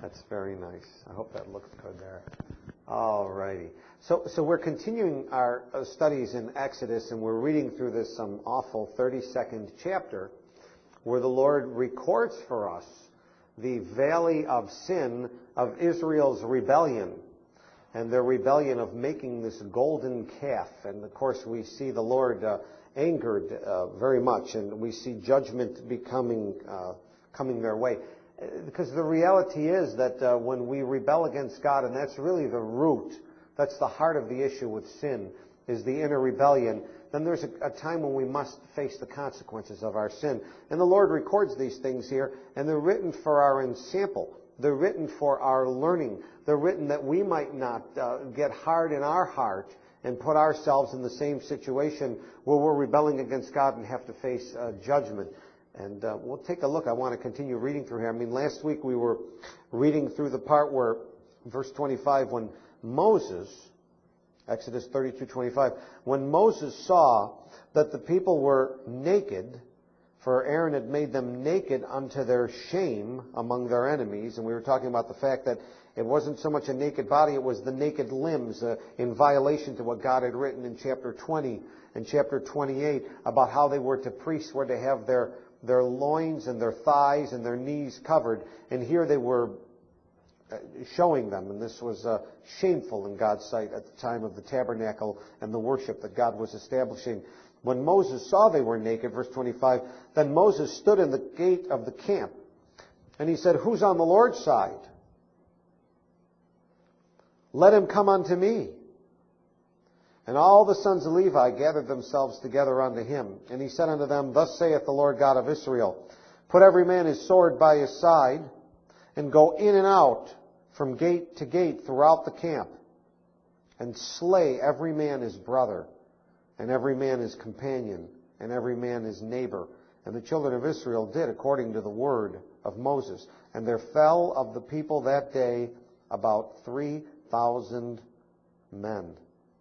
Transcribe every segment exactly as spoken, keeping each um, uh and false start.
That's very nice. I hope that looks good there. All righty. So, so we're continuing our uh, studies in Exodus, and we're reading through this some awful thirty-second chapter where the Lord records for us the valley of sin of Israel's rebellion and their rebellion of making this golden calf. And, of course, we see the Lord uh, angered uh, very much, and we see judgment becoming uh, coming their way. Because the reality is that uh, when we rebel against God, and that's really the root, that's the heart of the issue with sin, is the inner rebellion, then there's a, a time when we must face the consequences of our sin. And the Lord records these things here, and they're written for our ensample. They're written for our learning. They're written that we might not uh, get hard in our heart and put ourselves in the same situation where we're rebelling against God and have to face uh, judgment. And uh, we'll take a look. I want to continue reading through here. I mean, last week we were reading through the part where, verse twenty-five, when Moses, Exodus thirty-two twenty-five, when Moses saw that the people were naked, for Aaron had made them naked unto their shame among their enemies, and we were talking about the fact that it wasn't so much a naked body, it was the naked limbs, uh, in violation to what God had written in chapter twenty and chapter twenty-eight about how they were to, priests were to have their their loins and their thighs and their knees covered. And here they were showing them, and this was uh, shameful in God's sight at the time of the tabernacle and the worship that God was establishing. When Moses saw they were naked, verse twenty-five, then Moses stood in the gate of the camp, and he said, "Who's on the Lord's side? Let him come unto me." And all the sons of Levi gathered themselves together unto him. And he said unto them, "Thus saith the Lord God of Israel, put every man his sword by his side, and go in and out from gate to gate throughout the camp, and slay every man his brother, and every man his companion, and every man his neighbor." And the children of Israel did according to the word of Moses. And there fell of the people that day about three thousand men.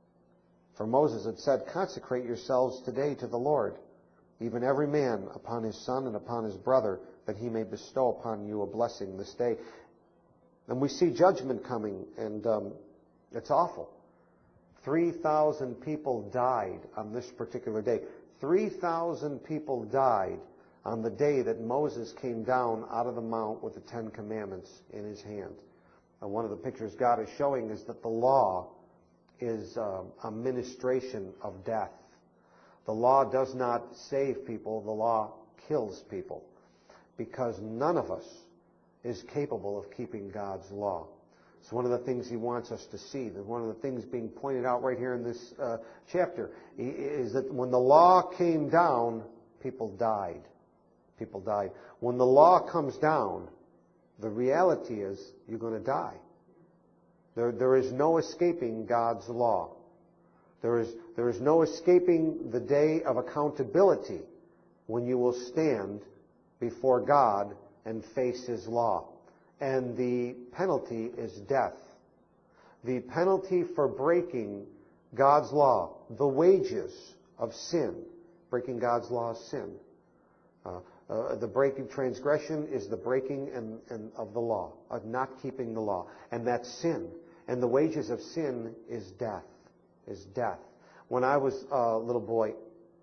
For Moses had said, "Consecrate yourselves today to the Lord, even every man upon his son and upon his brother, that he may bestow upon you a blessing this day." And we see judgment coming, and um, it's awful. three thousand people died on this particular day. three thousand people died on the day that Moses came down out of the mount with the Ten Commandments in his hand. And one of the pictures God is showing is that the law is um, a ministration of death. The law does not save people. The law kills people, because none of us is capable of keeping God's law. It's one of the things he wants us to see. One of the things being pointed out right here in this uh, chapter is that when the law came down, people died. People died. When the law comes down, the reality is you're going to die. There, there is no escaping God's law. There is, there is no escaping the day of accountability when you will stand before God and face his law. And the penalty is death. The penalty for breaking God's law, the wages of sin, breaking God's law is sin. Uh, uh, the breaking transgression is the breaking and, and of the law, of not keeping the law. And that's sin. And the wages of sin is death, is death. When I was a little boy,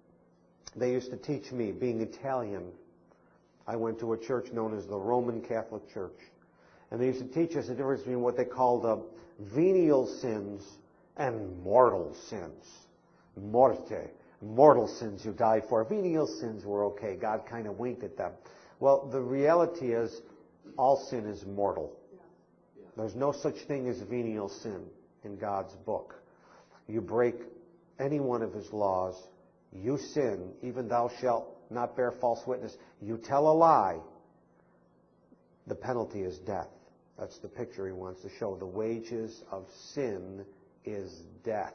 they used to teach me, being Italian, I went to a church known as the Roman Catholic Church. And they used to teach us the difference between what they called uh, venial sins and mortal sins. Morte. Mortal sins you die for. Venial sins were okay. God kind of winked at them. Well, the reality is all sin is mortal. There's no such thing as venial sin in God's book. You break any one of his laws, you sin, even thou shalt not bear false witness. You tell a lie, the penalty is death. That's the picture he wants to show. The wages of sin is death.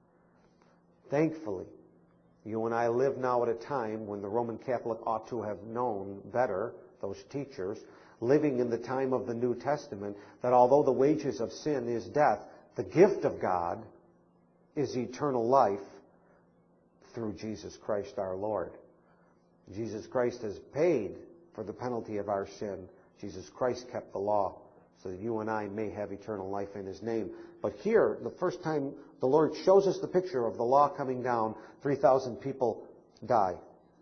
Thankfully, you and I live now at a time when the Roman Catholic ought to have known better, those teachers, living in the time of the New Testament, that although the wages of sin is death, the gift of God is eternal life through Jesus Christ our Lord. Jesus Christ has paid for the penalty of our sin. Jesus Christ kept the law. so that you and I may have eternal life in His name. But here, the first time the Lord shows us the picture of the law coming down, three thousand people die.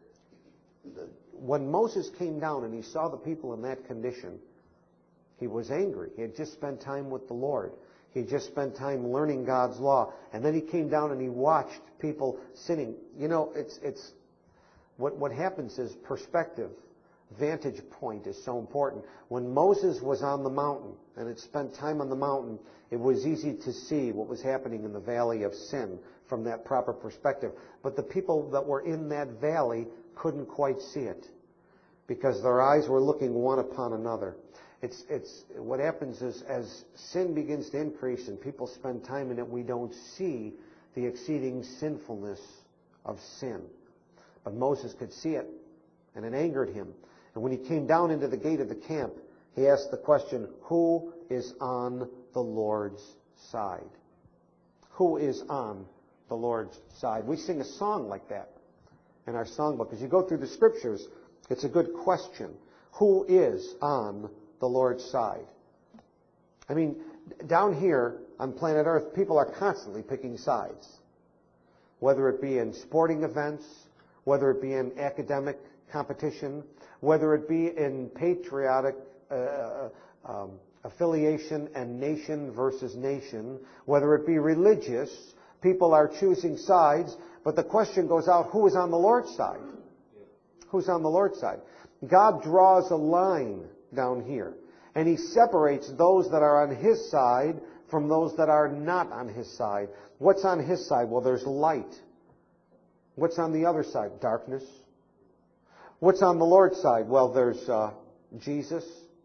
When Moses came down and he saw the people in that condition, he was angry. He had just spent time with the Lord. He had just spent time learning God's law. And then he came down and he watched people sinning. You know, it's it's what what happens is perspective. Vantage point is so important. When Moses was on the mountain and had spent time on the mountain, it was easy to see what was happening in the valley of sin from that proper perspective. But the people that were in that valley couldn't quite see it because their eyes were looking one upon another. It's it's what happens is as sin begins to increase and people spend time in it, we don't see the exceeding sinfulness of sin. But Moses could see it, and it angered him. And when he came down into the gate of the camp, he asked the question, who is on the Lord's side? Who is on the Lord's side? We sing a song like that in our songbook. As you go through the Scriptures, it's a good question. Who is on the Lord's side? I mean, down here on planet Earth, people are constantly picking sides. Whether it be in sporting events, whether it be in academic competition, whether it be in patriotic uh, um, affiliation and nation versus nation, whether it be religious, people are choosing sides, but the question goes out, who is on the Lord's side? Who's on the Lord's side? God draws a line down here, and He separates those that are on His side from those that are not on His side. What's on His side? Well, there's light. What's on the other side? Darkness. What's on the Lord's side? Well, there's uh, Jesus.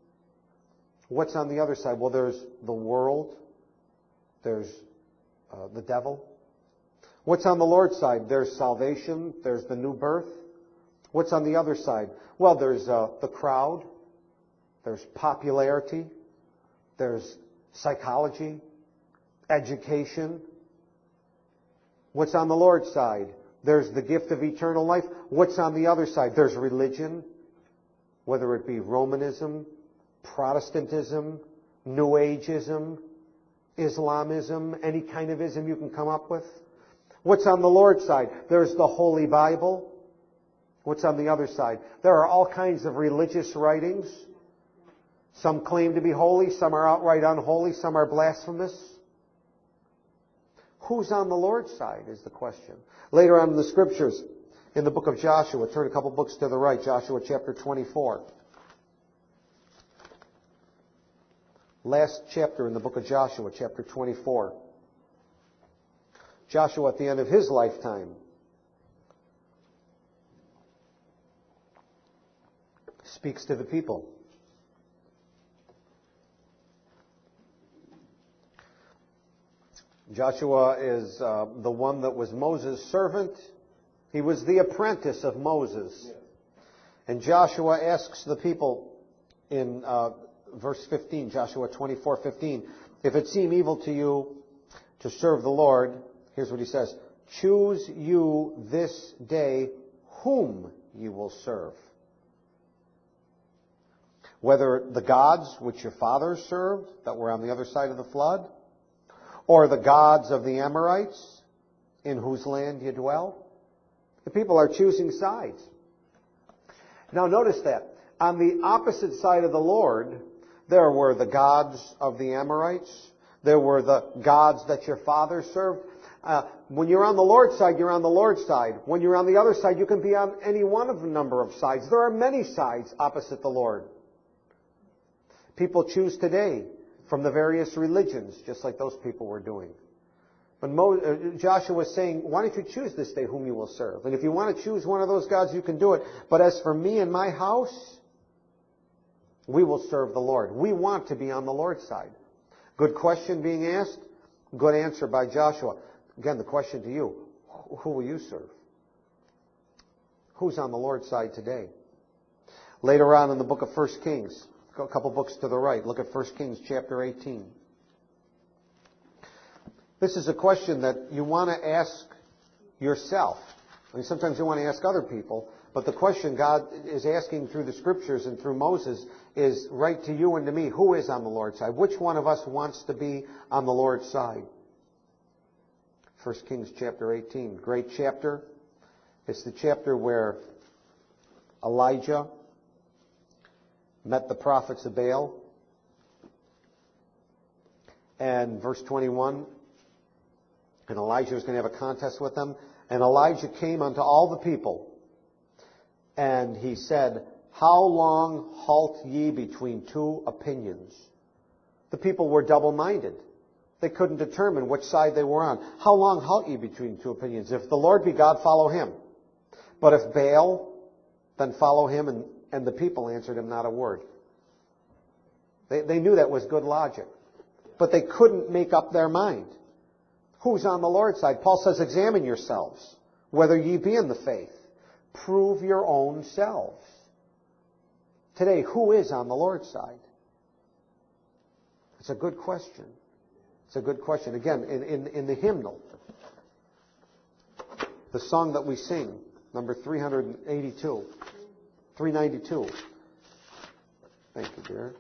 What's on the other side? Well, there's the world. There's uh, the devil. What's on the Lord's side? There's salvation. There's the new birth. What's on the other side? Well, there's uh, the crowd. There's popularity. There's psychology, education. What's on the Lord's side? There's the gift of eternal life. What's on the other side? There's religion, whether it be Romanism, Protestantism, New Ageism, Islamism, any kind of ism you can come up with. What's on the Lord's side? There's the Holy Bible. What's on the other side? There are all kinds of religious writings. Some claim to be holy, some are outright unholy, some are blasphemous. Who's on the Lord's side is the question. Later on in the Scriptures, in the book of Joshua, turn a couple books to the right, Joshua chapter twenty-four. Last chapter in the book of Joshua, chapter twenty-four. Joshua at the end of his lifetime speaks to the people. Joshua is uh, the one that was Moses' servant. He was the apprentice of Moses. And Joshua asks the people in uh, verse fifteen, Joshua twenty-four fifteen, if it seem evil to you to serve the Lord, here's what he says, choose you this day whom you will serve. Whether the gods which your fathers served that were on the other side of the flood, or the gods of the Amorites in whose land you dwell. The people are choosing sides. Now notice that. On the opposite side of the Lord, there were the gods of the Amorites. There were the gods that your fathers served. Uh, when you're on the Lord's side, you're on the Lord's side. When you're on the other side, you can be on any one of a number of sides. There are many sides opposite the Lord. People choose today from the various religions, just like those people were doing. But Mo, uh, Joshua was saying, why don't you choose this day whom you will serve? And if you want to choose one of those gods, you can do it. But as for me and my house, we will serve the Lord. We want to be on the Lord's side. Good question being asked. Good answer by Joshua. Again, the question to you, who will you serve? Who's on the Lord's side today? Later on in the book of First Kings, a couple books to the right. Look at First Kings chapter eighteen. This is a question that you want to ask yourself. I mean, sometimes you want to ask other people, But the question God is asking through the Scriptures and through Moses is right to you and to me, who is on the Lord's side? Which one of us wants to be on the Lord's side? First Kings chapter eighteen, great chapter. It's the chapter where Elijah met the prophets of Baal. And verse twenty-one, and Elijah was going to have a contest with them. And Elijah came unto all the people, and he said, how long halt ye between two opinions? The people were double-minded. They couldn't determine which side they were on. How long halt ye between two opinions? If the Lord be God, follow him. But if Baal, then follow him. And, and the people answered him not a word. They, they knew that was good logic. But they couldn't make up their mind. Who's on the Lord's side? Paul says, examine yourselves, whether ye be in the faith. Prove your own selves. Today, who is on the Lord's side? It's a good question. It's a good question. Again, in, in, in the hymnal, the song that we sing, number three eighty-two, three ninety-two. Thank you, dear.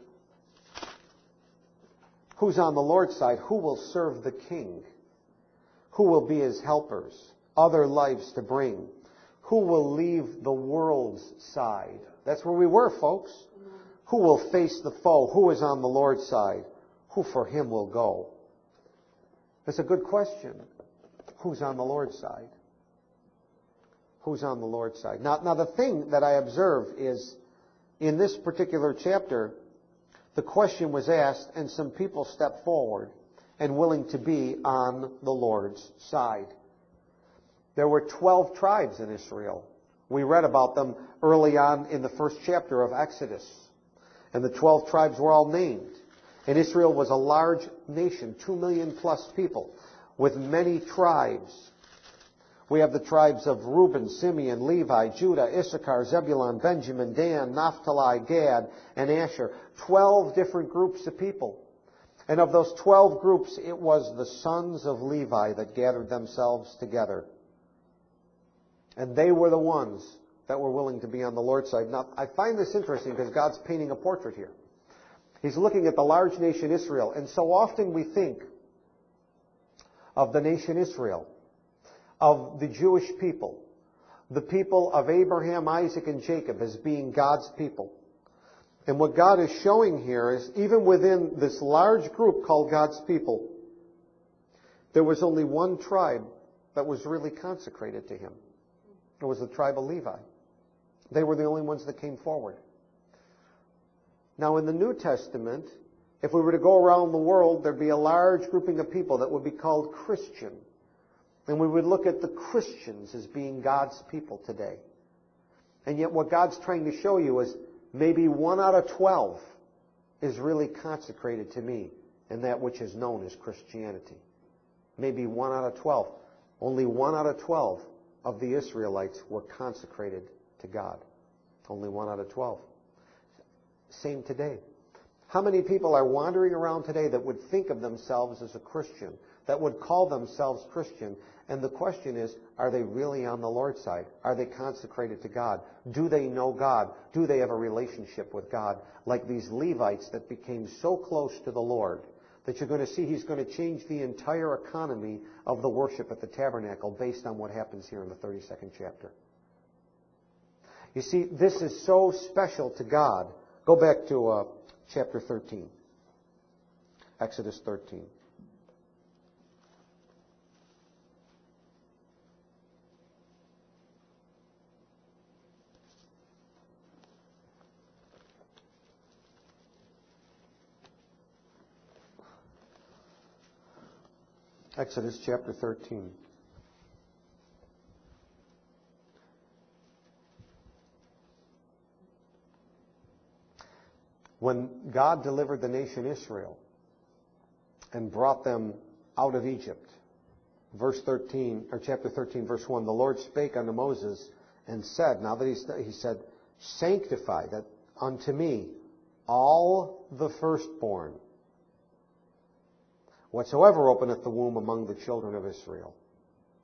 Who's on the Lord's side? Who will serve the King? Who will be his helpers? Other lives to bring? Who will leave the world's side? That's where we were, folks. Who will face the foe? Who is on the Lord's side? Who for him will go? That's a good question. Who's on the Lord's side? Who's on the Lord's side? Now, now the thing that I observe is, in this particular chapter, the question was asked, and some people stepped forward and willing to be on the Lord's side. There were twelve tribes in Israel. We read about them early on in the first chapter of Exodus. And the twelve tribes were all named. And Israel was a large nation, two million plus people, with many tribes. We have the tribes of Reuben, Simeon, Levi, Judah, Issachar, Zebulun, Benjamin, Dan, Naphtali, Gad, and Asher. Twelve different groups of people. And of those twelve groups, it was the sons of Levi that gathered themselves together. And they were the ones that were willing to be on the Lord's side. Now, I find this interesting because God's painting a portrait here. He's looking at the large nation Israel. And so often we think of the nation Israel, of the Jewish people, the people of Abraham, Isaac, and Jacob as being God's people. And what God is showing here is, even within this large group called God's people, there was only one tribe that was really consecrated to him. It was the tribe of Levi. They were the only ones that came forward. Now, in the New Testament, if we were to go around the world, there'd be a large grouping of people that would be called Christian. And we would look at the Christians as being God's people today. And yet what God's trying to show you is maybe one out of twelve is really consecrated to me in that which is known as Christianity. Maybe one out of twelve. Only one out of twelve of the Israelites were consecrated to God. Only one out of twelve. Same today. How many people are wandering around today that would think of themselves as a Christian, that would call themselves Christian? And the question is, are they really on the Lord's side? Are they consecrated to God? Do they know God? Do they have a relationship with God? Like these Levites that became so close to the Lord that you're going to see He's going to change the entire economy of the worship at the tabernacle based on what happens here in the thirty-second chapter. You see, this is so special to God. Go back to uh, chapter thirteen. Exodus thirteen. Exodus chapter thirteen. When God delivered the nation Israel and brought them out of Egypt, verse thirteen, or chapter thirteen, verse one, the Lord spake unto Moses and said, now that he's, he said, sanctify that unto me all the firstborn, whatsoever openeth the womb among the children of Israel.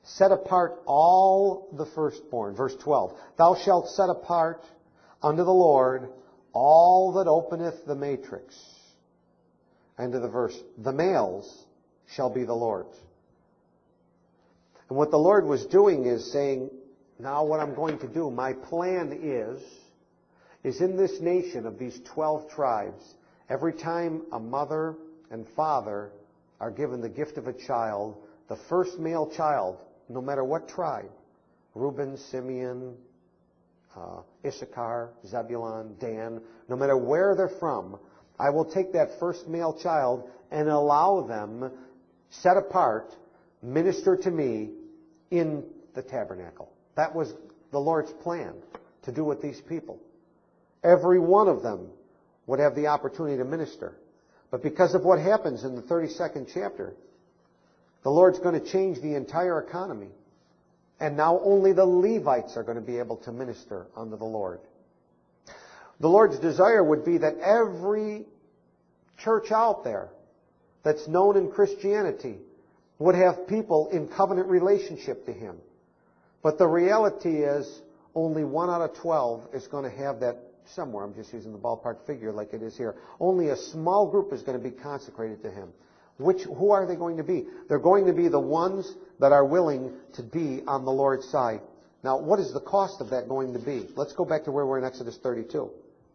set apart all the firstborn. Verse twelve. Thou shalt set apart unto the Lord all that openeth the matrix. End of the verse. The males shall be the Lord's. And what the Lord was doing is saying, now what I'm going to do, my plan is, is in this nation of these twelve tribes, every time a mother and father are given the gift of a child, the first male child, no matter what tribe, Reuben, Simeon, uh, Issachar, Zebulun, Dan, no matter where they're from, I will take that first male child and allow them, set apart, minister to me in the tabernacle. That was the Lord's plan to do with these people. Every one of them would have the opportunity to minister. But because of what happens in the thirty-second chapter, the Lord's going to change the entire economy. And now only the Levites are going to be able to minister unto the Lord. The Lord's desire would be that every church out there that's known in Christianity would have people in covenant relationship to Him. But the reality is only one out of twelve is going to have that somewhere. I'm just using the ballpark figure like it is here. Only a small group is going to be consecrated to Him. Which, who are they going to be? They're going to be the ones that are willing to be on the Lord's side. Now, what is the cost of that going to be? Let's go back to where we're in Exodus thirty-two.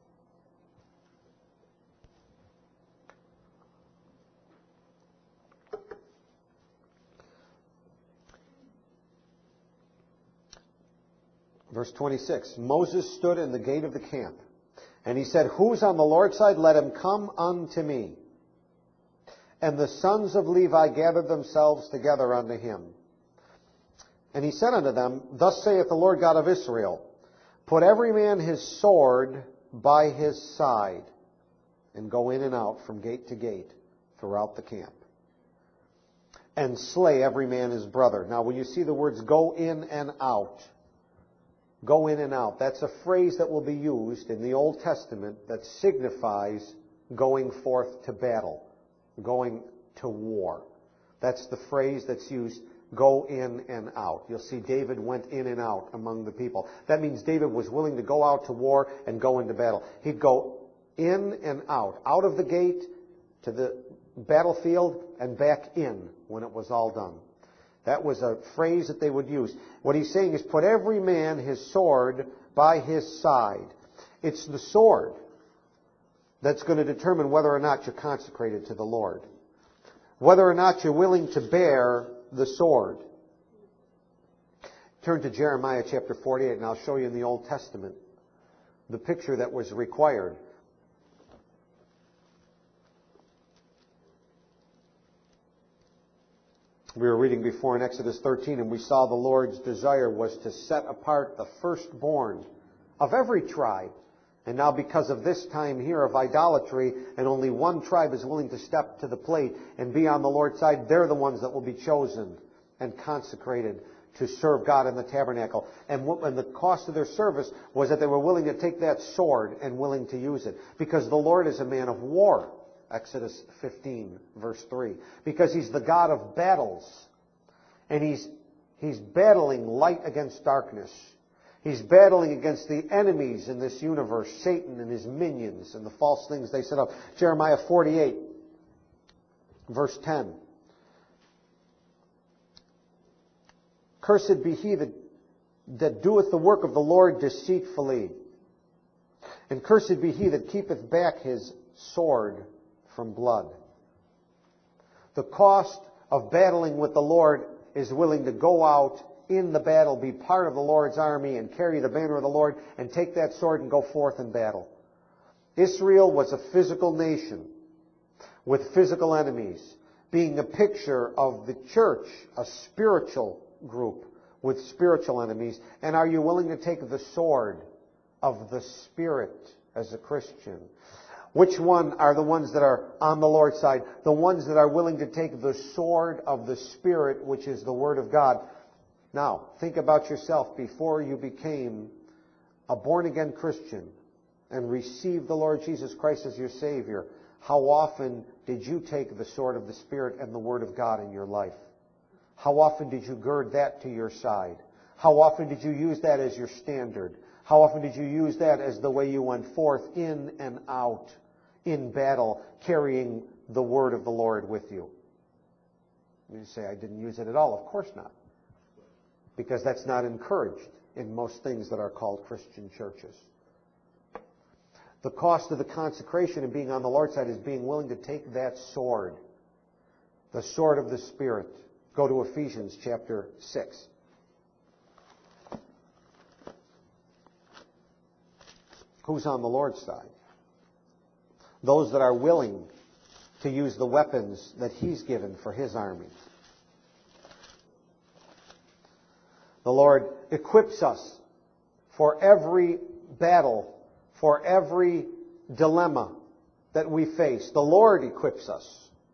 Verse twenty-six, Moses stood in the gate of the camp, and he said, Who's on the Lord's side? Let him come unto me. And the sons of Levi gathered themselves together unto him. And he said unto them, Thus saith the Lord God of Israel, Put every man his sword by his side, and go in and out from gate to gate throughout the camp, and slay every man his brother. Now, when you see the words go in and out, go in and out, that's a phrase that will be used in the Old Testament that signifies going forth to battle, going to war. That's the phrase that's used, go in and out. You'll see David went in and out among the people. That means David was willing to go out to war and go into battle. He'd go in and out, out of the gate to the battlefield and back in when it was all done. That was a phrase that they would use. What he's saying is, put every man his sword by his side. It's the sword that's going to determine whether or not you're consecrated to the Lord. Whether or not you're willing to bear the sword. Turn to Jeremiah chapter forty-eight, and I'll show you in the Old Testament the picture that was required. We were reading before in Exodus thirteen, and we saw the Lord's desire was to set apart the firstborn of every tribe. And now because of this time here of idolatry, and only one tribe is willing to step to the plate and be on the Lord's side, they're the ones that will be chosen and consecrated to serve God in the tabernacle. And, what, and the cost of their service was that they were willing to take that sword and willing to use it. Because the Lord is a man of war. Exodus fifteen, verse three. Because He's the God of battles. And He's, he's battling light against darkness. He's battling against the enemies in this universe, Satan and his minions and the false things they set up. Jeremiah forty-eight, verse ten. Cursed be he that, that doeth the work of the Lord deceitfully. And cursed be he that keepeth back his sword from blood. The cost of battling with the Lord is willing to go out in the battle, be part of the Lord's army, and carry the banner of the Lord, and take that sword and go forth in battle. Israel was a physical nation with physical enemies, being a picture of the church, a spiritual group with spiritual enemies. And are you willing to take the sword of the Spirit as a Christian? Which one are the ones that are on the Lord's side? The ones that are willing to take the sword of the Spirit, which is the Word of God. Now, think about yourself before you became a born-again Christian and received the Lord Jesus Christ as your Savior. How often did you take the sword of the Spirit and the Word of God in your life? How often did you gird that to your side? How often did you use that as your standard? How often did you use that as the way you went forth in and out in battle, carrying the word of the Lord with you? You say, I didn't use it at all. Of course not. Because that's not encouraged in most things that are called Christian churches. The cost of the consecration and being on the Lord's side is being willing to take that sword, the sword of the Spirit. Go to Ephesians chapter six. Who's on the Lord's side? Those that are willing to use the weapons that He's given for His army. The Lord equips us for every battle, for every dilemma that we face. The Lord equips us.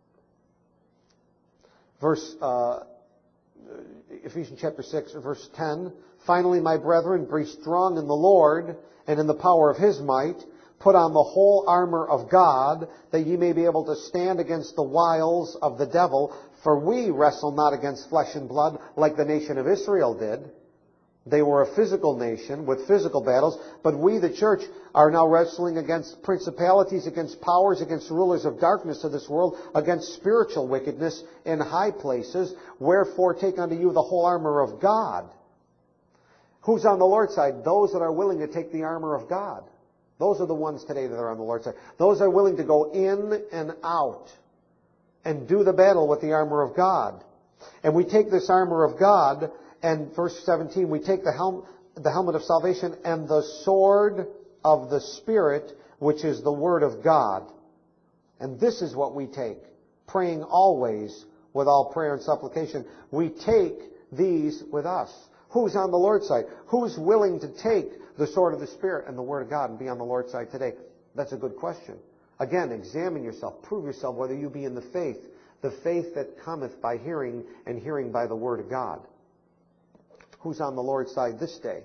Verse uh, Ephesians chapter six, verse ten. Finally, my brethren, be strong in the Lord and in the power of His might. Put on the whole armor of God, that ye may be able to stand against the wiles of the devil. For we wrestle not against flesh and blood, like the nation of Israel did. They were a physical nation with physical battles, but we, the church, are now wrestling against principalities, against powers, against rulers of darkness of this world, against spiritual wickedness in high places. Wherefore take unto you the whole armor of God. Who's on the Lord's side? Those that are willing to take the armor of God. Those are the ones today that are on the Lord's side. Those are willing to go in and out and do the battle with the armor of God. And we take this armor of God, and verse seventeen, we take the, helm, the helmet of salvation and the sword of the Spirit, which is the Word of God. And this is what we take, praying always with all prayer and supplication. We take these with us. Who's on the Lord's side? Who's willing to take the sword of the Spirit and the Word of God and be on the Lord's side today? That's a good question. Again, examine yourself. Prove yourself whether you be in the faith, the faith that cometh by hearing, and hearing by the Word of God. Who's on the Lord's side this day?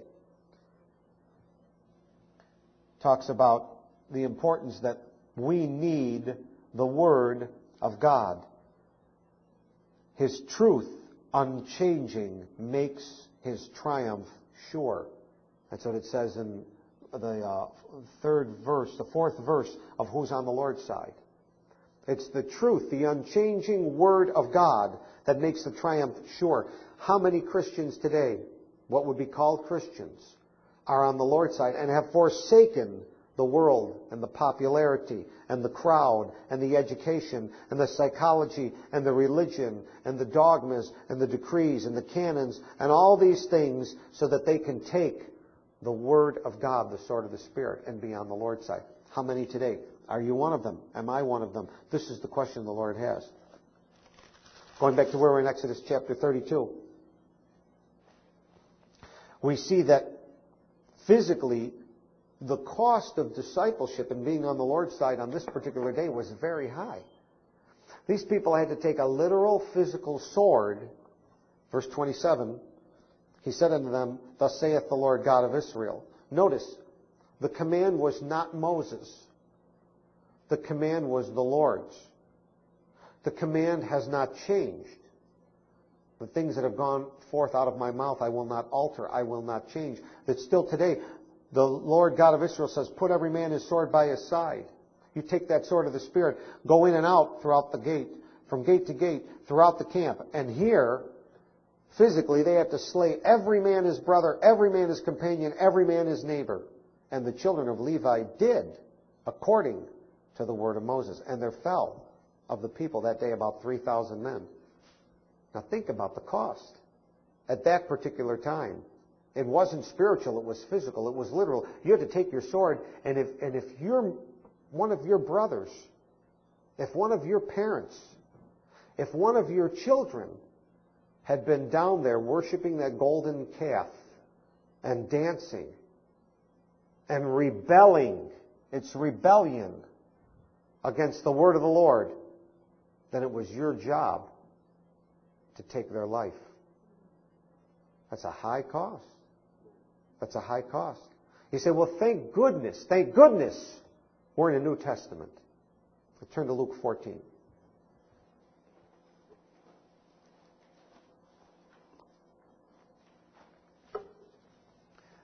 Talks about the importance that we need the Word of God. His truth, unchanging, makes His triumph sure. That's what it says in the uh, third verse, the fourth verse of Who's on the Lord's Side. It's the truth, the unchanging Word of God that makes the triumph sure. How many Christians today, what would be called Christians, are on the Lord's side and have forsaken the world and the popularity and the crowd and the education and the psychology and the religion and the dogmas and the decrees and the canons and all these things so that they can take the Word of God, the sword of the Spirit, and be on the Lord's side? How many today? Are you one of them? Am I one of them? This is the question the Lord has. Going back to where we're in Exodus chapter thirty-two. We see that physically the cost of discipleship and being on the Lord's side on this particular day was very high. These people had to take a literal physical sword. Verse twenty-seven, He said unto them, Thus saith the Lord God of Israel. Notice, the command was not Moses. The command was the Lord's. The command has not changed. The things that have gone forth out of my mouth I will not alter, I will not change. That still today, the Lord God of Israel says, put every man his sword by his side. You take that sword of the Spirit, go in and out throughout the gate, from gate to gate, throughout the camp. And here, physically, they have to slay every man his brother, every man his companion, every man his neighbor. And the children of Levi did, according to the word of Moses. And there fell of the people that day about three thousand men. Now think about the cost. At that particular time, it wasn't spiritual, it was physical, it was literal. You had to take your sword, and if, and if you're one of your brothers, if one of your parents, if one of your children had been down there worshiping that golden calf and dancing and rebelling, it's rebellion against the word of the Lord, then it was your job to take their life. That's a high cost. That's a high cost. You say, well, thank goodness, thank goodness we're in the New Testament. Let's turn to Luke fourteen.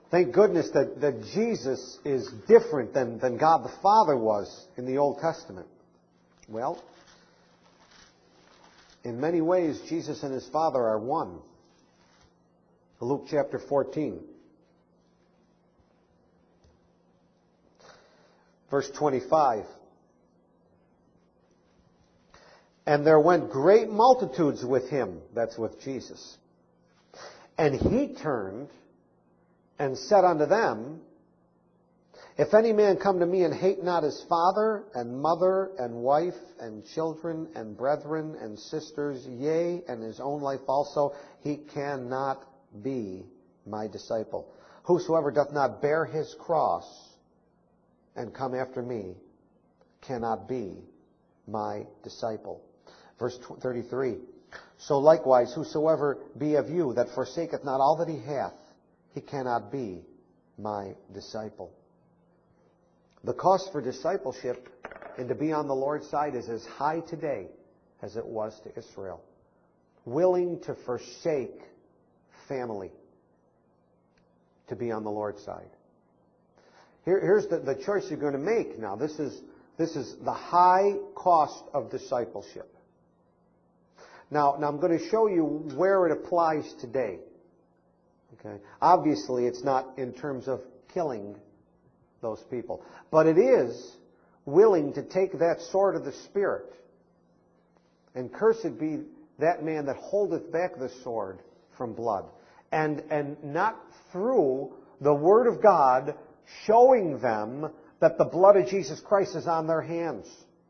Thank goodness that, that Jesus is different than, than God the Father was in the Old Testament. Well, in many ways, Jesus and His Father are one. Luke chapter fourteen. Verse twenty-five. And there went great multitudes with Him, that's with Jesus. And He turned and said unto them, If any man come to me and hate not his father and mother and wife and children and brethren and sisters, yea, and his own life also, he cannot be my disciple. Whosoever doth not bear his cross and come after me cannot be my disciple. Verse thirty-three. So likewise, whosoever be of you that forsaketh not all that he hath, he cannot be my disciple. The cost for discipleship and to be on the Lord's side is as high today as it was to Israel. Willing to forsake family to be on the Lord's side. Here, here's the, the choice you're going to make now. This is, this is the high cost of discipleship. Now, now I'm going to show you where it applies today. Okay. Obviously, it's not in terms of killing those people. But it is willing to take that sword of the Spirit. And cursed be that man that holdeth back the sword from blood. And, and not through the Word of God showing them that the blood of Jesus Christ is on their hands.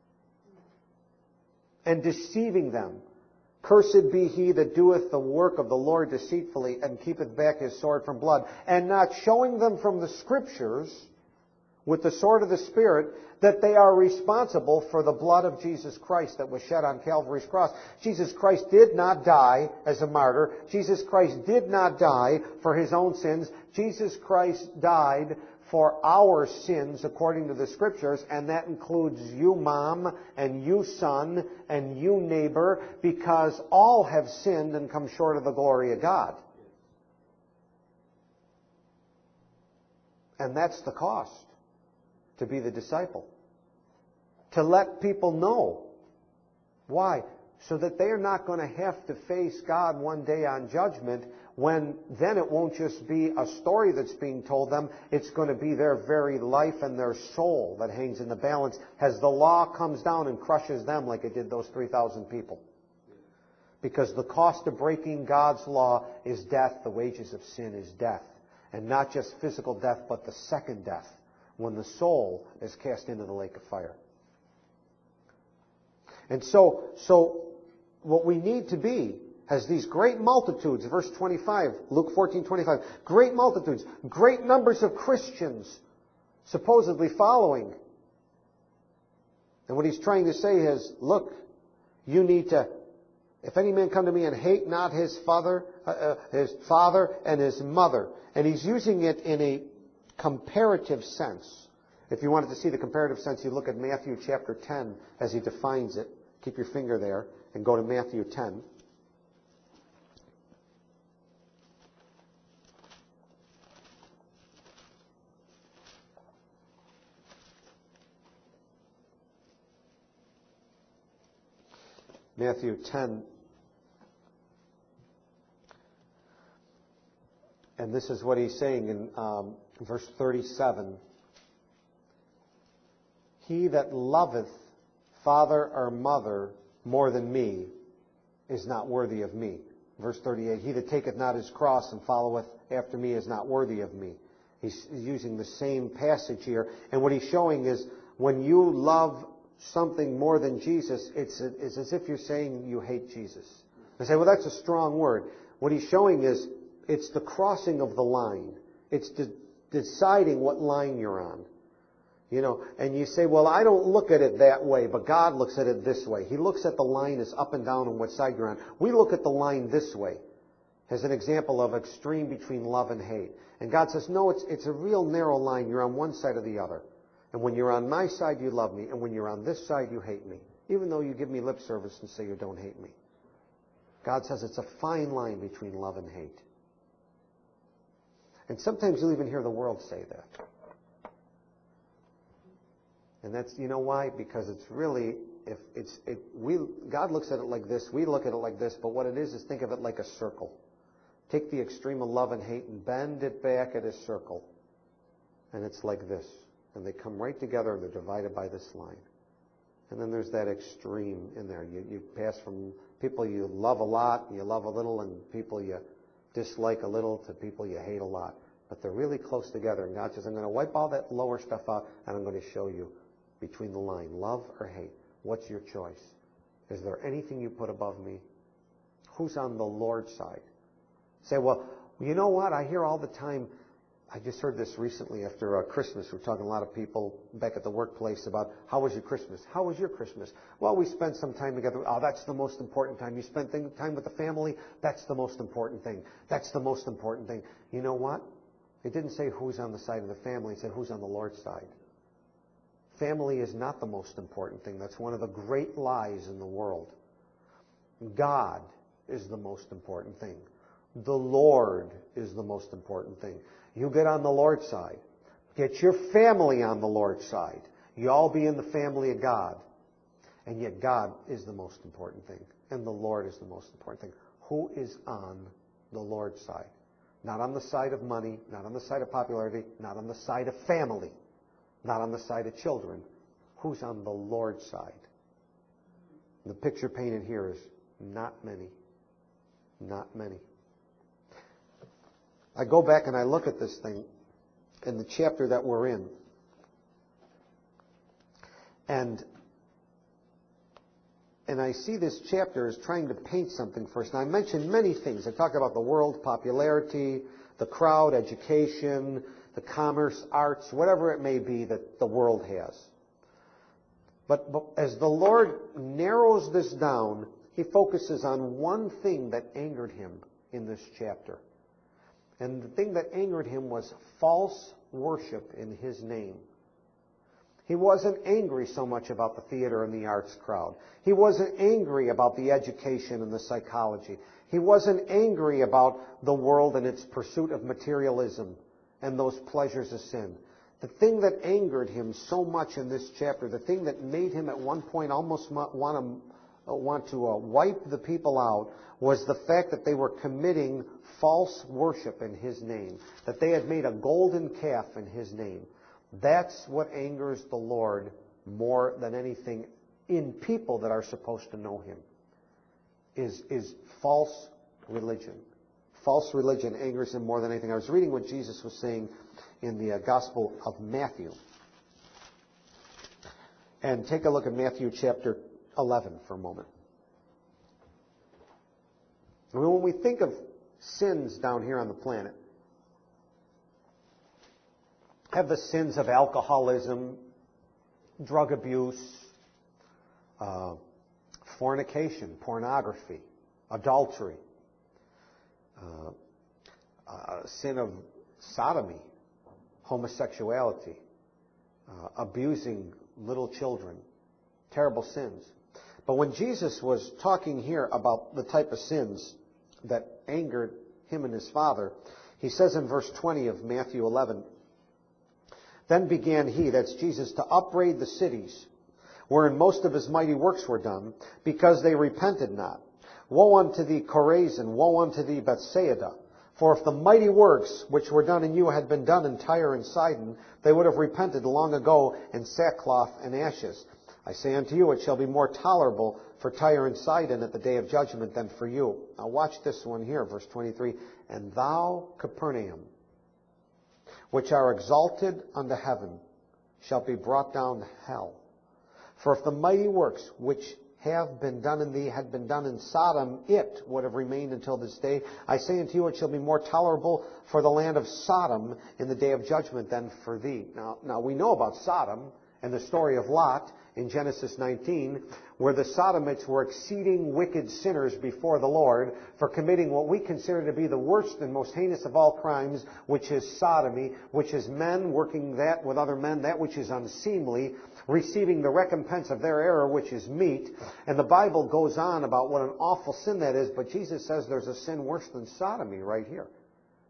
And deceiving them. Cursed be he that doeth the work of the Lord deceitfully, and keepeth back his sword from blood. And not showing them from the Scriptures, with the sword of the Spirit, that they are responsible for the blood of Jesus Christ that was shed on Calvary's cross. Jesus Christ did not die as a martyr. Jesus Christ did not die for His own sins. Jesus Christ died for our sins according to the Scriptures, and that includes you, mom, and you, son, and you, neighbor, because all have sinned and come short of the glory of God. And that's the cost to be the disciple. To let people know. Why? So that they are not going to have to face God one day on judgment, when then it won't just be a story that's being told them, it's going to be their very life and their soul that hangs in the balance as the law comes down and crushes them like it did those three thousand people. Because the cost of breaking God's law is death. The wages of sin is death. And not just physical death, but the second death, when the soul is cast into the lake of fire. And so, so what we need to be has these great multitudes, verse twenty-five, Luke fourteen twenty-five, great multitudes, great numbers of Christians supposedly following. And what he's trying to say is, look, you need to, if any man come to me and hate not his father, uh, uh, his father and his mother. And he's using it in a comparative sense. If you wanted to see the comparative sense, you look at Matthew chapter ten as he defines it. Keep your finger there and go to Matthew ten. Matthew ten. And this is what he's saying in um, verse thirty-seven. He that loveth father or mother more than me is not worthy of me. Verse thirty-eight, he that taketh not his cross and followeth after me is not worthy of me. He's using the same passage here. And what he's showing is, when you love something more than Jesus, it's, it's as if you're saying you hate Jesus. I say, well, that's a strong word. What he's showing is, it's the crossing of the line. It's de- deciding what line you're on. You know, and you say, well, I don't look at it that way, but God looks at it this way. He looks at the line as up and down on what side you're on. We look at the line this way as an example of extreme between love and hate. And God says, no, it's, it's a real narrow line. You're on one side or the other. And when you're on my side, you love me. And when you're on this side, you hate me. Even though you give me lip service and say you don't hate me. God says it's a fine line between love and hate. And sometimes you'll even hear the world say that. And that's, you know why? Because it's really, if it's, it, we, God looks at it like this, we look at it like this, but what it is is think of it like a circle. Take the extreme of love and hate and bend it back at a circle. And it's like this. And they come right together and they're divided by this line. And then there's that extreme in there. You, you pass from people you love a lot, you love a little, and people you dislike a little to people you hate a lot. But they're really close together. And God says, I'm going to wipe all that lower stuff out, and I'm going to show you between the line, love or hate. What's your choice? Is there anything you put above me? Who's on the Lord's side? Say, well, you know what? I hear all the time, I just heard this recently after uh, Christmas. We're talking to a lot of people back at the workplace about, how was your Christmas? How was your Christmas? Well, we spent some time together. Oh, that's the most important time. You spent time with the family? That's the most important thing. That's the most important thing. You know what? It didn't say who's on the side of the family. It said who's on the Lord's side. Family is not the most important thing. That's one of the great lies in the world. God is the most important thing. The Lord is the most important thing. You get on the Lord's side. Get your family on the Lord's side. You all be in the family of God. And yet God is the most important thing. And the Lord is the most important thing. Who is on the Lord's side? Not on the side of money, not on the side of popularity, not on the side of family. Not on the side of children. Who's on the Lord's side? The picture painted here is not many. Not many. I go back and I look at this thing in the chapter that we're in. And, and I see this chapter as trying to paint something for us. And I mentioned many things. I talked about the world, popularity, the crowd, education, the commerce, arts, whatever it may be that the world has. But, but as the Lord narrows this down, He focuses on one thing that angered Him in this chapter. And the thing that angered Him was false worship in His name. He wasn't angry so much about the theater and the arts crowd. He wasn't angry about the education and the psychology. He wasn't angry about the world and its pursuit of materialism and those pleasures of sin. The thing that angered Him so much in this chapter, the thing that made Him at one point almost want to, want to uh, wipe the people out, was the fact that they were committing false worship in His name, that they had made a golden calf in His name. That's what angers the Lord more than anything in people that are supposed to know Him, is, is false religion. False religion angers Him more than anything. I was reading what Jesus was saying in the uh, Gospel of Matthew. And take a look at Matthew chapter eleven for a moment. I mean, when we think of sins down here on the planet, have the sins of alcoholism, drug abuse, uh, fornication, pornography, adultery, uh, uh, sin of sodomy, homosexuality, uh, abusing little children, terrible sins. But when Jesus was talking here about the type of sins that angered Him and His Father, He says in verse twenty of Matthew eleven, "Then began He," that's Jesus, "to upbraid the cities wherein most of His mighty works were done, because they repented not. Woe unto thee, Chorazin! Woe unto thee, Bethsaida! For if the mighty works which were done in you had been done in Tyre and Sidon, they would have repented long ago in sackcloth and ashes. I say unto you, it shall be more tolerable for Tyre and Sidon at the day of judgment than for you." Now watch this one here, verse twenty-three. "And thou, Capernaum, which are exalted unto heaven, shalt be brought down to hell. For if the mighty works which have been done in thee had been done in Sodom, it would have remained until this day. I say unto you, it shall be more tolerable for the land of Sodom in the day of judgment than for thee." Now, now we know about Sodom and the story of Lot in Genesis nineteen, where the Sodomites were exceeding wicked sinners before the Lord for committing what we consider to be the worst and most heinous of all crimes, which is sodomy, which is men working that with other men, that which is unseemly, receiving the recompense of their error, which is meat. And the Bible goes on about what an awful sin that is, but Jesus says there's a sin worse than sodomy right here.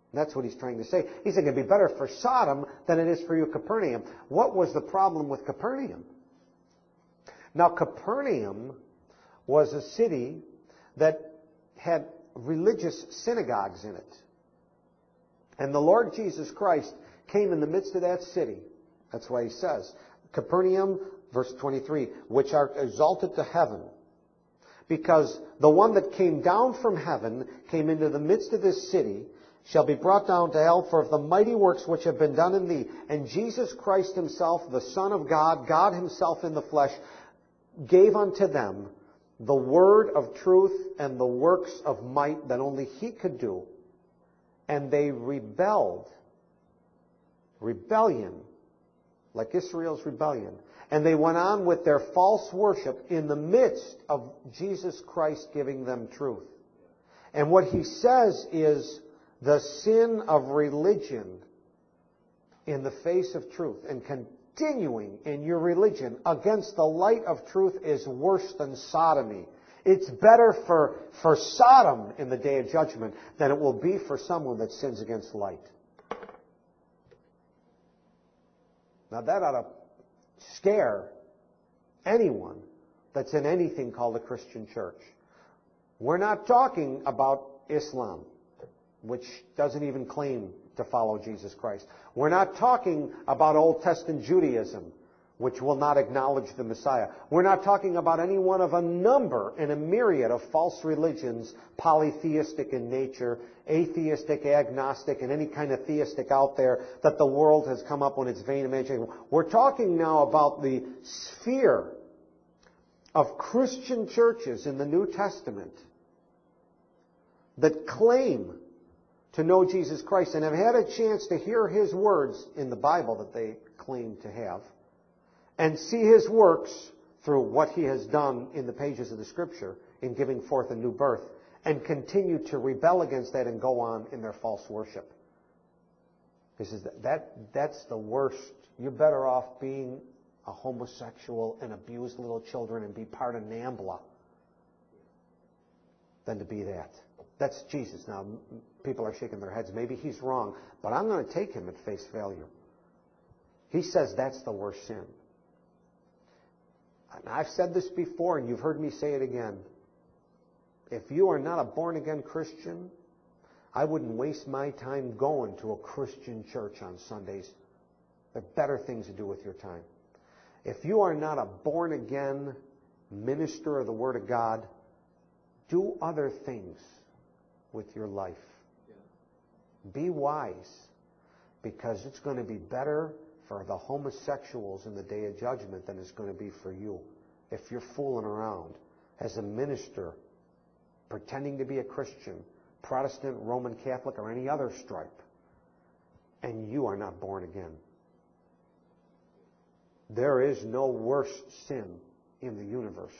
That's what he's trying to say. He's saying it'd be better for Sodom than it is for you, Capernaum. What was the problem with Capernaum? Now, Capernaum was a city that had religious synagogues in it. And the Lord Jesus Christ came in the midst of that city. That's why he says, Capernaum, verse twenty-three, which are exalted to heaven. Because the one that came down from heaven came into the midst of this city, shall be brought down to hell for the mighty works which have been done in thee. And Jesus Christ himself, the Son of God, God himself in the flesh, gave unto them the word of truth and the works of might that only he could do. And they rebelled. Rebellion, like Israel's rebellion. And they went on with their false worship in the midst of Jesus Christ giving them truth. And what he says is the sin of religion in the face of truth and continuing in your religion against the light of truth is worse than sodomy. It's better for, for Sodom in the day of judgment than it will be for someone that sins against light. Now that ought to scare anyone that's in anything called a Christian church. We're not talking about Islam, which doesn't even claim to follow Jesus Christ. We're not talking about Old Testament Judaism, which will not acknowledge the Messiah. We're not talking about any one of a number and a myriad of false religions, polytheistic in nature, atheistic, agnostic, and any kind of theistic out there that the world has come up with its vain imagination. We're talking now about the sphere of Christian churches in the New Testament that claim to know Jesus Christ and have had a chance to hear his words in the Bible that they claim to have, and see his works through what he has done in the pages of the Scripture in giving forth a new birth, and continue to rebel against that and go on in their false worship. He says that, that that's the worst. You're better off being a homosexual and abuse little children and be part of NAMBLA than to be that. That's Jesus. Now, people are shaking their heads. Maybe he's wrong, but I'm going to take him at face value. He says that's the worst sin. And I've said this before, and you've heard me say it again. If you are not a born-again Christian, I wouldn't waste my time going to a Christian church on Sundays. There are better things to do with your time. If you are not a born-again minister of the Word of God, do other things with your life. Be wise, because it's going to be better for the homosexuals in the day of judgment than it's going to be for you if you're fooling around as a minister, pretending to be a Christian, Protestant, Roman Catholic, or any other stripe, and you are not born again. There is no worse sin in the universe.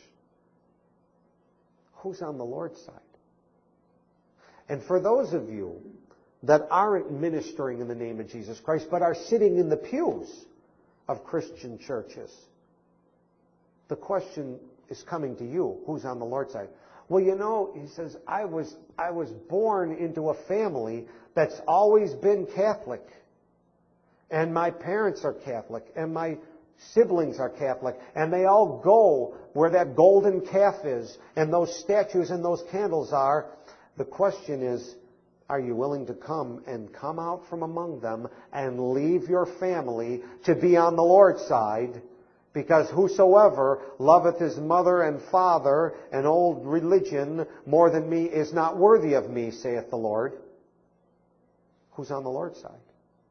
Who's on the Lord's side? And for those of you that aren't ministering in the name of Jesus Christ, but are sitting in the pews of Christian churches, the question is coming to you, who's on the Lord's side? Well, you know, he says, I was, I was born into a family that's always been Catholic. And my parents are Catholic. And my siblings are Catholic. And they all go where that golden calf is, and those statues and those candles are. The question is, are you willing to come and come out from among them and leave your family to be on the Lord's side? Because whosoever loveth his mother and father and old religion more than me is not worthy of me, saith the Lord. Who's on the Lord's side?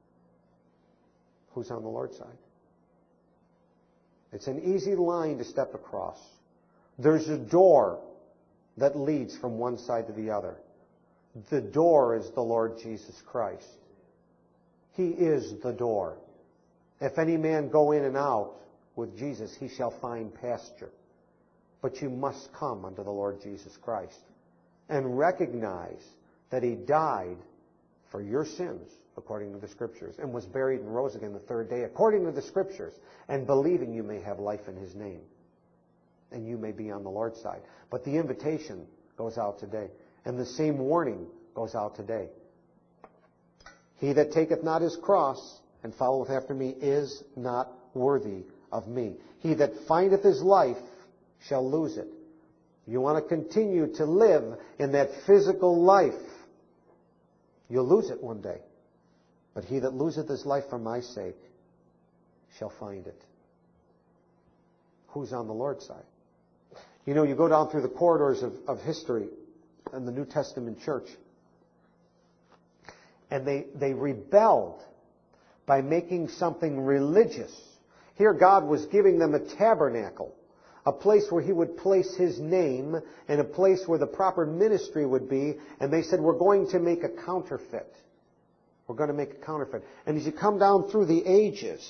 Who's on the Lord's side? It's an easy line to step across. There's a door that leads from one side to the other. The door is the Lord Jesus Christ. He is the door. If any man go in and out with Jesus, he shall find pasture. But you must come unto the Lord Jesus Christ and recognize that he died for your sins, according to the Scriptures, and was buried and rose again the third day, according to the Scriptures, and believing you may have life in his name, and you may be on the Lord's side. But the invitation goes out today, and the same warning goes out today. He that taketh not his cross and followeth after me is not worthy of me. He that findeth his life shall lose it. You want to continue to live in that physical life, you'll lose it one day. But he that loseth his life for my sake shall find it. Who's on the Lord's side? You know, you go down through the corridors of, of history in the New Testament church, and they, they rebelled by making something religious. Here God was giving them a tabernacle, a place where He would place His name, and a place where the proper ministry would be, and they said, we're going to make a counterfeit. We're going to make a counterfeit. And as you come down through the ages,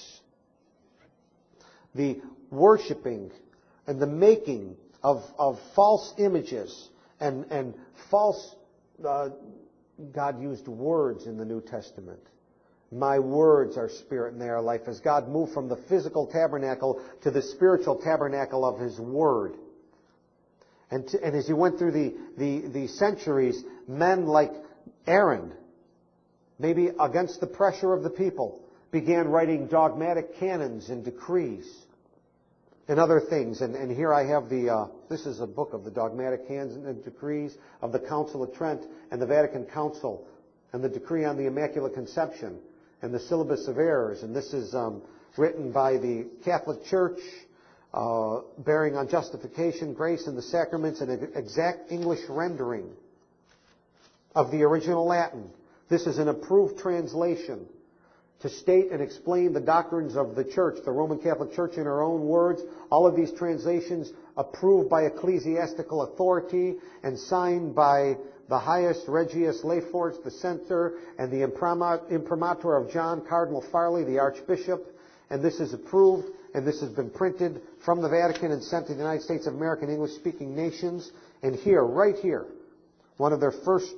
the worshiping and the making of, of false images and, and false, uh, God used words in the New Testament. My words are spirit and they are life. As God moved from the physical tabernacle to the spiritual tabernacle of His Word. And, to, and as He went through the, the, the centuries, men like Aaron, maybe against the pressure of the people, began writing dogmatic canons and decrees and other things. And, and here I have the, uh, this is a book of the dogmatic canons and decrees of the Council of Trent and the Vatican Council and the decree on the Immaculate Conception and the Syllabus of Errors. And this is um, written by the Catholic Church, uh, bearing on justification, grace, and the sacraments, an exact English rendering of the original Latin. This is an approved translation to state and explain the doctrines of the Church, the Roman Catholic Church, in her own words. All of these translations approved by ecclesiastical authority and signed by the highest Regius Leyforts, the center, and the imprimatur of John Cardinal Farley, the Archbishop. And this is approved, and this has been printed from the Vatican and sent to the United States of America and English-speaking nations. And here, right here, one of their first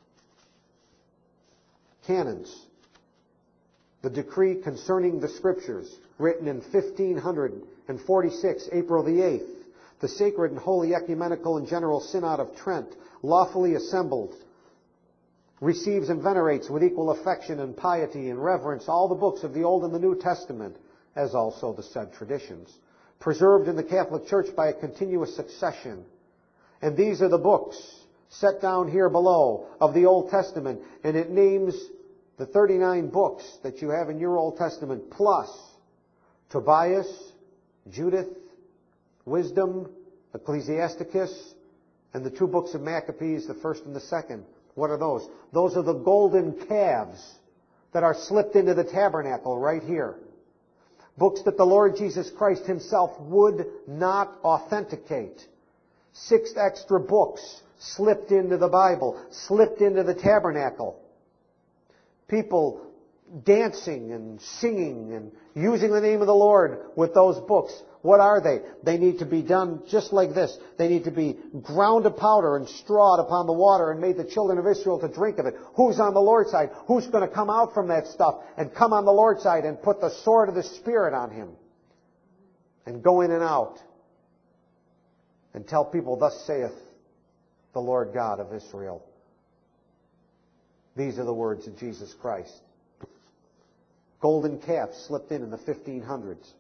canons, the decree concerning the Scriptures, written in fifteen forty-six, April the eighth, the Sacred and Holy Ecumenical and General Synod of Trent, lawfully assembled, receives and venerates with equal affection and piety and reverence all the books of the Old and the New Testament, as also the said traditions, preserved in the Catholic Church by a continuous succession. And these are the books set down here below of the Old Testament, and it names the thirty-nine books that you have in your Old Testament, plus Tobias, Judith, Wisdom, Ecclesiasticus, and the two books of Maccabees, the first and the second. What are those? Those are the golden calves that are slipped into the tabernacle right here. Books that the Lord Jesus Christ Himself would not authenticate. Six extra books slipped into the Bible, slipped into the tabernacle. People dancing and singing and using the name of the Lord with those books. What are they? They need to be done just like this. They need to be ground to powder and strawed upon the water and made the children of Israel to drink of it. Who's on the Lord's side? Who's going to come out from that stuff and come on the Lord's side and put the sword of the Spirit on him and go in and out and tell people, thus saith the Lord God of Israel. These are the words of Jesus Christ. Golden calf slipped in in the fifteen hundreds.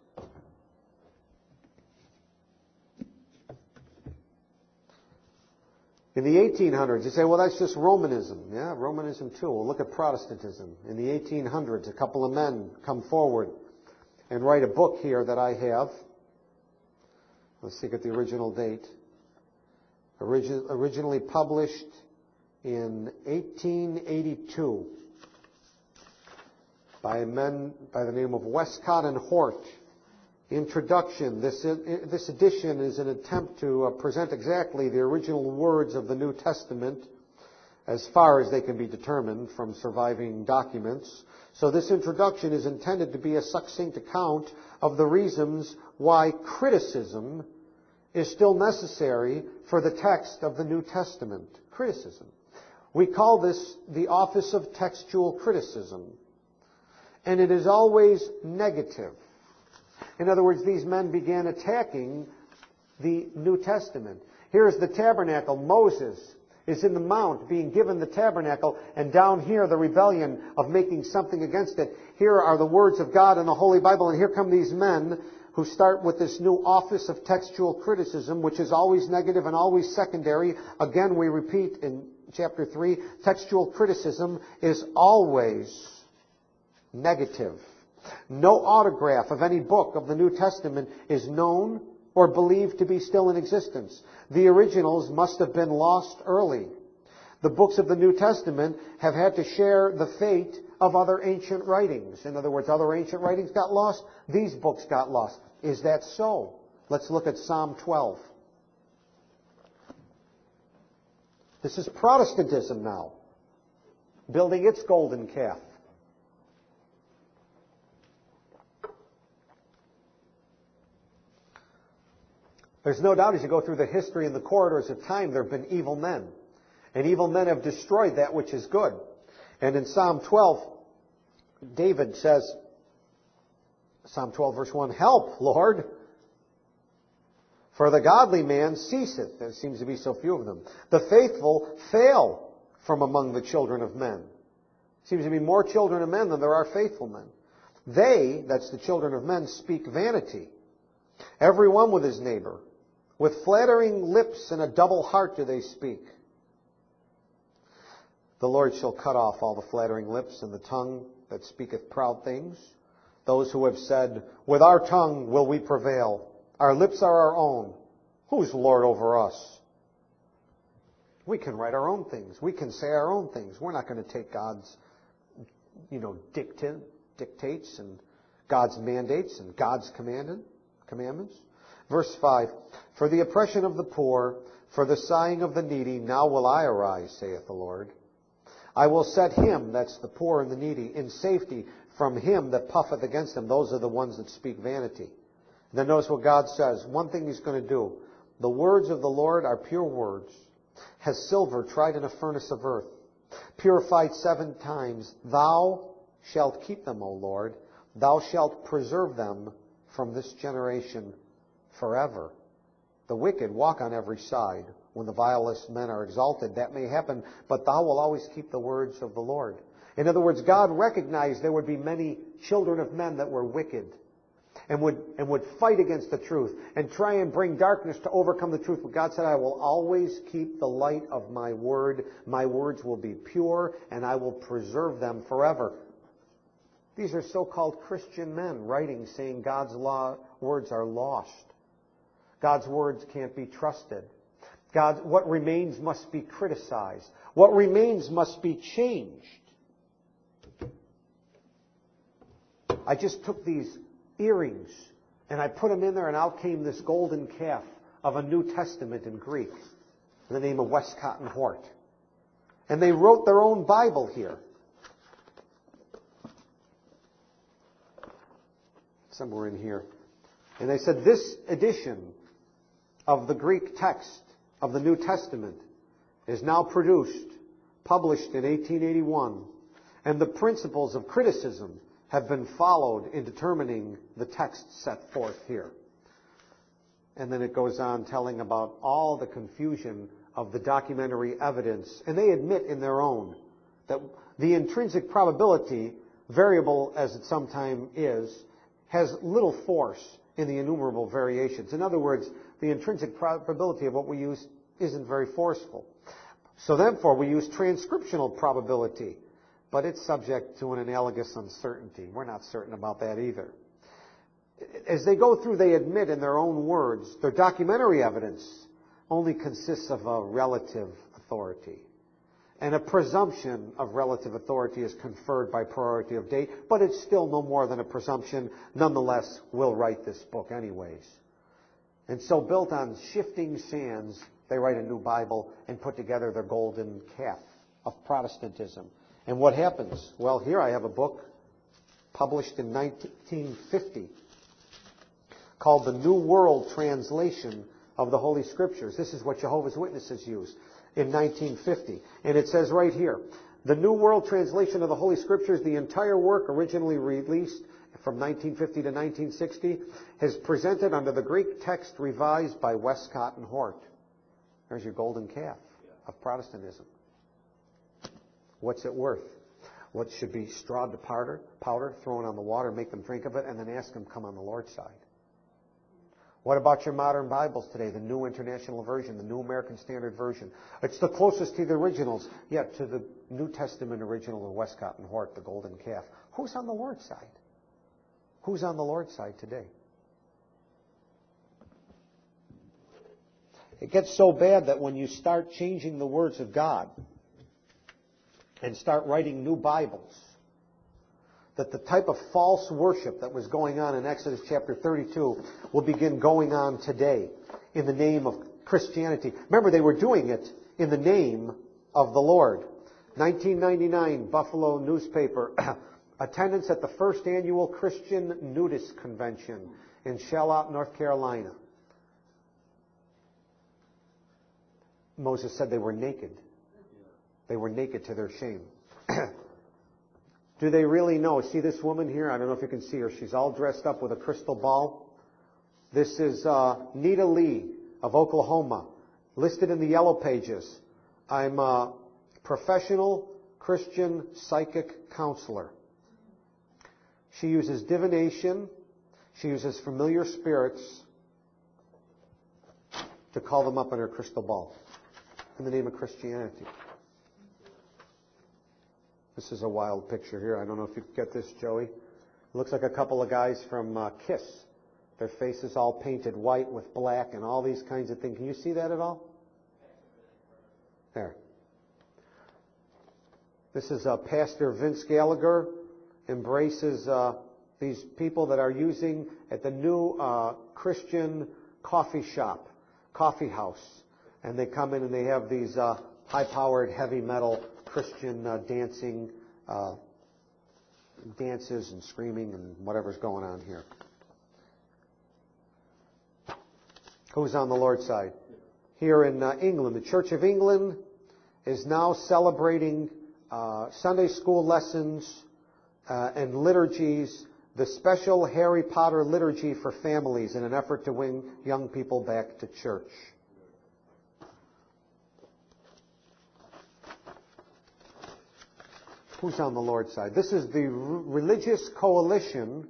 In the eighteen hundreds, you say, well, that's just Romanism. Yeah, Romanism too. Well, look at Protestantism. In the eighteen hundreds, a couple of men come forward and write a book here that I have. Let's see, get the original date. Origi- originally published in eighteen eighty-two by men by the name of Westcott and Hort. Introduction. This, this edition is an attempt to uh, present exactly the original words of the New Testament as far as they can be determined from surviving documents. So this introduction is intended to be a succinct account of the reasons why criticism is still necessary for the text of the New Testament. Criticism. We call this the office of textual criticism. And it is always negative. In other words, these men began attacking the New Testament. Here's the tabernacle. Moses is in the mount, being given the tabernacle, and down here the rebellion of making something against it. Here are the words of God in the Holy Bible, and here come these men who start with this new office of textual criticism, which is always negative and always secondary. Again, we repeat in chapter three, textual criticism is always negative. No autograph of any book of the New Testament is known or believed to be still in existence. The originals must have been lost early. The books of the New Testament have had to share the fate of other ancient writings. In other words, other ancient writings got lost. These books got lost. Is that so? Let's look at Psalm twelve. This is Protestantism now, building its golden calf. There's no doubt as you go through the history and the corridors of time, there have been evil men. And evil men have destroyed that which is good. And in Psalm twelve, David says, Psalm twelve verse one, "Help, Lord, for the godly man ceaseth." There seems to be so few of them. "The faithful fail from among the children of men." Seems to be more children of men than there are faithful men. "They," that's the children of men, "speak vanity, every one with his neighbor. With flattering lips and a double heart do they speak. The Lord shall cut off all the flattering lips and the tongue that speaketh proud things. Those who have said, with our tongue will we prevail. Our lips are our own. Who's Lord over us? We can write our own things. We can say our own things. We're not going to take God's, you know, dicta- dictates and God's mandates and God's commanded, commandments. Verse five, "For the oppression of the poor, for the sighing of the needy, now will I arise, saith the Lord. I will set him," that's the poor and the needy, "in safety from him that puffeth against him." Those are the ones that speak vanity. Then notice what God says. One thing He's going to do. "The words of the Lord are pure words, as silver tried in a furnace of earth, purified seven times. Thou shalt keep them, O Lord. Thou shalt preserve them from this generation forever. The wicked walk on every side. When the vilest men are exalted, that may happen, but thou will always keep the words of the Lord." In other words, God recognized there would be many children of men that were wicked and would, and would fight against the truth and try and bring darkness to overcome the truth. But God said, "I will always keep the light of my word. My words will be pure, and I will preserve them forever." These are so-called Christian men writing, saying God's law, words are lost. God's words can't be trusted. God, what remains must be criticized. What remains must be changed. I just took these earrings and I put them in there, and out came this golden calf of a New Testament in Greek in the name of Westcott and Hort. And they wrote their own Bible here. Somewhere in here. And they said this edition of the Greek text of the New Testament is now produced, published in eighteen eighty-one, and the principles of criticism have been followed in determining the text set forth here. And then it goes on telling about all the confusion of the documentary evidence. And they admit in their own that the intrinsic probability, variable as it sometimes is, has little force in the innumerable variations. In other words, the intrinsic probability of what we use isn't very forceful. So therefore, we use transcriptional probability, but it's subject to an analogous uncertainty. We're not certain about that either. As they go through, they admit in their own words, their documentary evidence only consists of a relative authority. And a presumption of relative authority is conferred by priority of date, but it's still no more than a presumption. Nonetheless, we'll write this book anyways. And so, built on shifting sands, they write a new Bible and put together their golden calf of Protestantism. And what happens? Well, here I have a book published in nineteen fifty called The New World Translation of the Holy Scriptures. This is what Jehovah's Witnesses use in nineteen fifty. And it says right here, the New World Translation of the Holy Scriptures, the entire work originally released from nineteen fifty to nineteen sixty, is presented under the Greek text revised by Westcott and Hort. There's your golden calf of Protestantism. What's it worth? What should be strawed to powder, powder, thrown on the water, make them drink of it, and then ask them, come on the Lord's side. What about your modern Bibles today? The New International Version, the New American Standard Version. It's the closest to the originals, yet to the New Testament original of Westcott and Hort, the Golden Calf. Who's on the Lord's side? Who's on the Lord's side today? It gets so bad that when you start changing the words of God and start writing new Bibles, that the type of false worship that was going on in Exodus chapter thirty-two will begin going on today in the name of Christianity. Remember, they were doing it in the name of the Lord. nineteen ninety-nine, Buffalo newspaper, attendance at the first annual Christian Nudist Convention in Charlotte, North Carolina. Moses said they were naked. They were naked to their shame. Do they really know? See this woman here? I don't know if you can see her. She's all dressed up with a crystal ball. This is uh, Nita Lee of Oklahoma, listed in the Yellow Pages. I'm a professional Christian psychic counselor. She uses divination. She uses familiar spirits to call them up in her crystal ball in the name of Christianity. This is a wild picture here. I don't know if you get this, Joey. It looks like a couple of guys from uh, KISS. Their faces all painted white with black and all these kinds of things. Can you see that at all? There. This is uh, Pastor Vince Gallagher embraces uh, these people that are using at the new uh, Christian coffee shop, coffee house. And they come in and they have these uh, high-powered, heavy metal Christian uh, dancing, uh, dances and screaming and whatever's going on here. Who's on the Lord's side? Here in uh, England, the Church of England is now celebrating uh, Sunday school lessons uh, and liturgies, the special Harry Potter liturgy for families in an effort to win young people back to church. Who's on the Lord's side? This is the R- Religious Coalition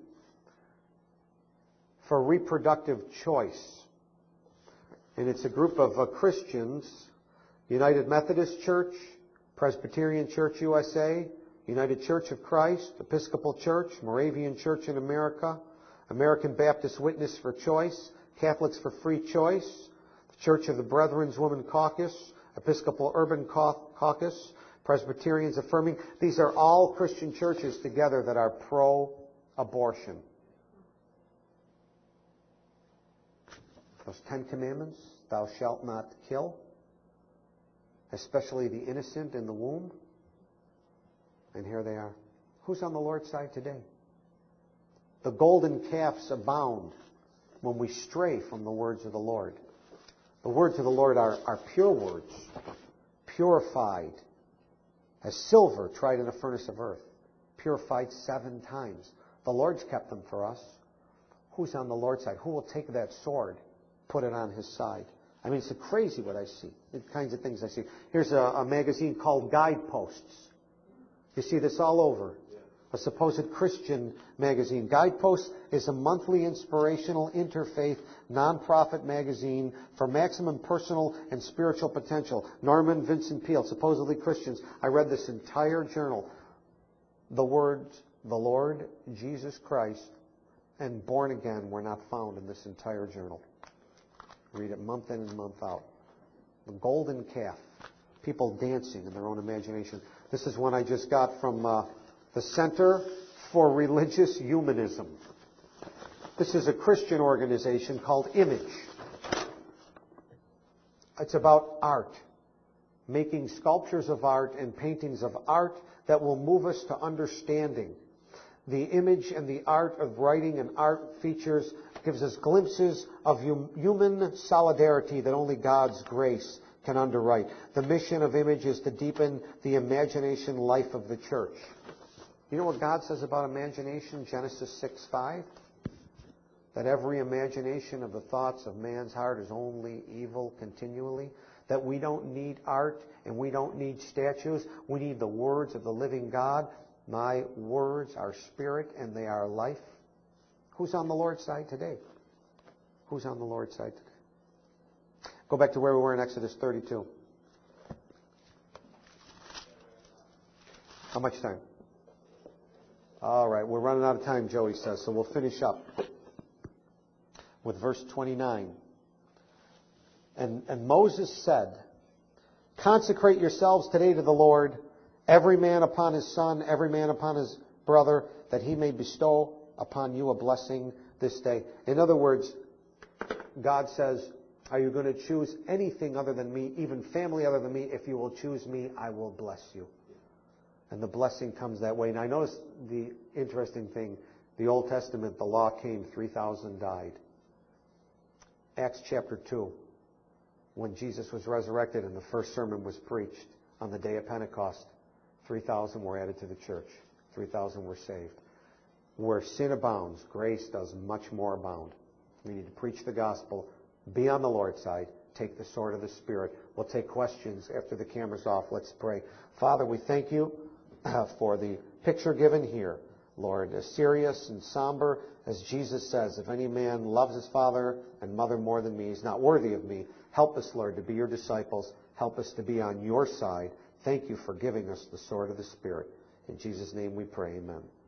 for Reproductive Choice. And it's a group of uh, Christians, United Methodist Church, Presbyterian Church U S A, United Church of Christ, Episcopal Church, Moravian Church in America, American Baptist Witness for Choice, Catholics for Free Choice, the Church of the Brethren's Women Caucus, Episcopal Urban Caucus, Presbyterians Affirming. These are all Christian churches together that are pro-abortion. Those Ten Commandments, thou shalt not kill, especially the innocent in the womb. And here they are. Who's on the Lord's side today? The golden calves abound when we stray from the words of the Lord. The words of the Lord are, are pure words, purified as silver tried in a furnace of earth, purified seven times. The Lord's kept them for us. Who's on the Lord's side? Who will take that sword, put it on his side? I mean, it's crazy what I see, the kinds of things I see. Here's a, a magazine called Guideposts. You see this all over. A supposed Christian magazine. Guideposts is a monthly inspirational interfaith nonprofit magazine for maximum personal and spiritual potential. Norman Vincent Peale, supposedly Christians. I read this entire journal. The words, the Lord Jesus Christ and born again were not found in this entire journal. Read it month in and month out. The golden calf. People dancing in their own imagination. This is one I just got from uh, the Center for Religious Humanism. This is a Christian organization called Image. It's about art, making sculptures of art and paintings of art that will move us to understanding. The image and the art of writing and art features gives us glimpses of hum- human solidarity that only God's grace can underwrite. The mission of Image is to deepen the imagination life of the church. You know what God says about imagination? Genesis six five? that every imagination of the thoughts of man's heart is only evil continually, that we don't need art and we don't need statues. We need the words of the living God. My words are spirit and they are life. Who's on the Lord's side today? Who's on the Lord's side today? Go back to where we were in Exodus thirty-two. How much time? All right, we're running out of time, Joey says, so we'll finish up with verse twenty-nine. And, and Moses said, consecrate yourselves today to the Lord, every man upon his son, every man upon his brother, that he may bestow upon you a blessing this day. In other words, God says, are you going to choose anything other than me, even family other than me? If you will choose me, I will bless you. And the blessing comes that way. And I notice the interesting thing, the Old Testament, the law came, three thousand died. Acts chapter two, when Jesus was resurrected and the first sermon was preached on the day of Pentecost, three thousand were added to the church. three thousand were saved. Where sin abounds, grace does much more abound. We need to preach the gospel, be on the Lord's side, take the sword of the Spirit. We'll take questions after the camera's off. Let's pray. Father, we thank you for the picture given here, Lord, as serious and somber as Jesus says, if any man loves his father and mother more than me, he's not worthy of me. Help us, Lord, to be your disciples. Help us to be on your side. Thank you for giving us the sword of the Spirit. In Jesus' name we pray, amen.